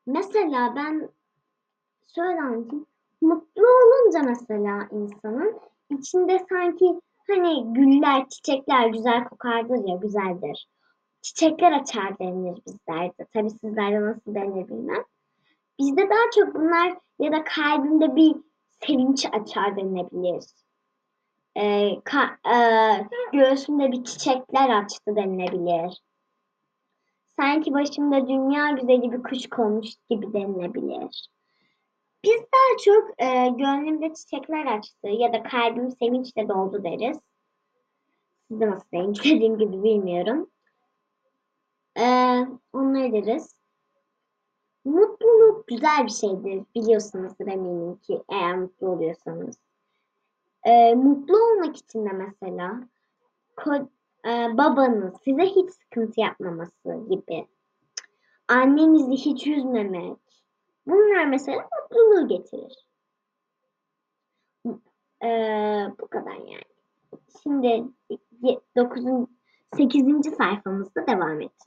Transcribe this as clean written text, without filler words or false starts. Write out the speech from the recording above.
Mesela ben şöyle anlatayım. Mutlu olunca mesela insanın içinde sanki hani güller, çiçekler güzel kokardır ya, güzeldir. Çiçekler açar denilir bizlerde. Tabii sizlerde nasıl denir bilmem. Bizde daha çok bunlar ya da kalbimde bir sevinç açar denilebilir. Göğsümde bir çiçekler açtı denilebilir. Sanki başımda dünya güzeli bir kuş konmuş gibi denilebilir. Biz daha çok gönlümde çiçekler açtı ya da kalbim sevinçle doldu deriz. Siz de nasıl deyin dediğim gibi bilmiyorum. E, Onları deriz. Mutluluk güzel bir şeydir. Biliyorsunuzdur eminim ki eğer mutlu oluyorsanız. Mutlu olmak için de mesela ko- babanız size hiç sıkıntı yapmaması gibi. Annenizi hiç üzmemek. Bunlar mesela mutluluğu getirir. Bu kadar yani. Şimdi 9. 8. sayfamızda devam et.